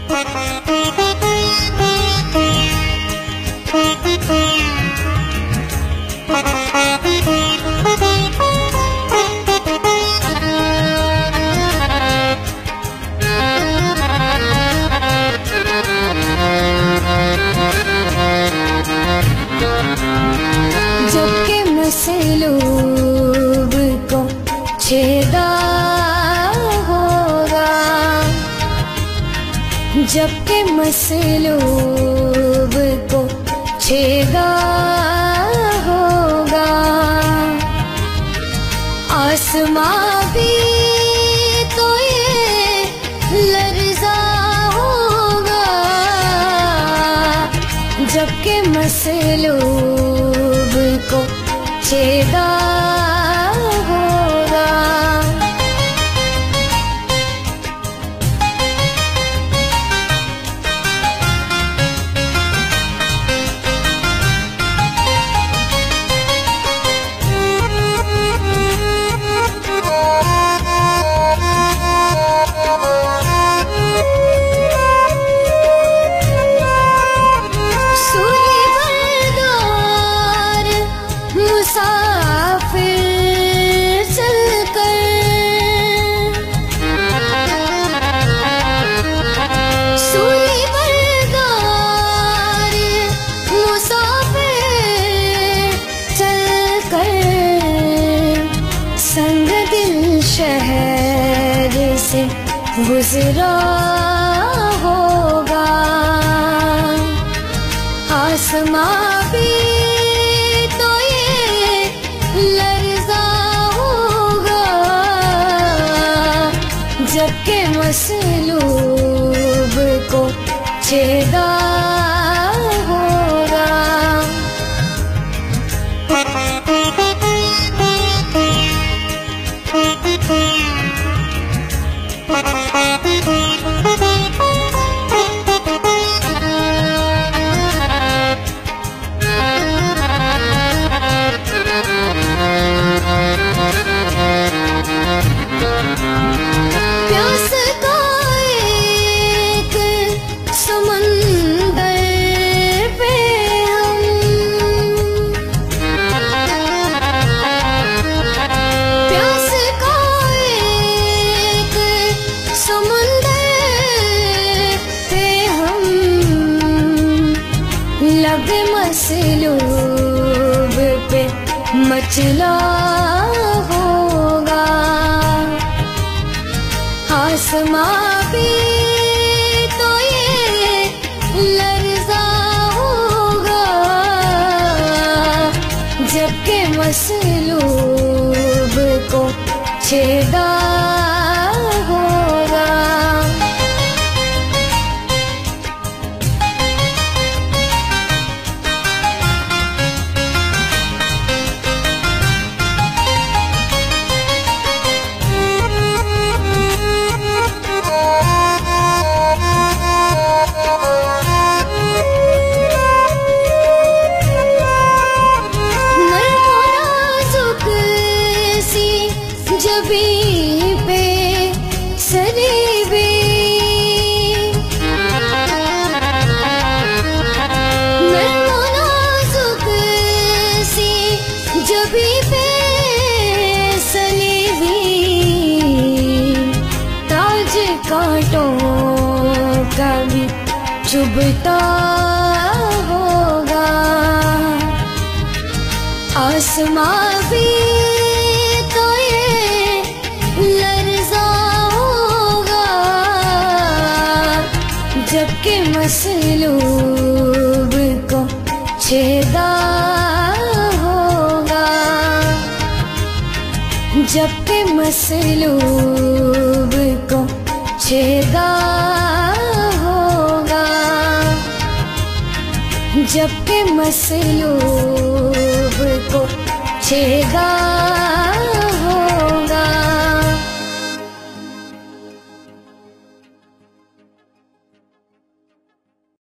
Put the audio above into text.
मसलूब को छेदा होगा, जबकि मसलूब को छेदा होगा। आसमां भी तो ये लर्ज़ा होगा, जबकि मसलूब को छेदा होगा। शहर से गुजरा होगा, आसमां भी तो ये लर्ज़ा होगा, जबकि मसलूब को छेदा होगा। प्यास का एक समंदर पे हम, प्यास का एक समंदर पे हम, लबे मसलूब पे मचला होगा। आसमां भी तो ये लर्ज़ा होगा, जबकि मसलूब को छेदा होगा। जबी पे सरीबी नर्मो नाजुक सी, जबी पे सलीबी, ताज कांटों का भी चुभता होगा। आसमां भी जबकि मसलूब को छेदा होगा, जबकि मसलूब को छेदा होगा, जबकि मसलूब को छेदा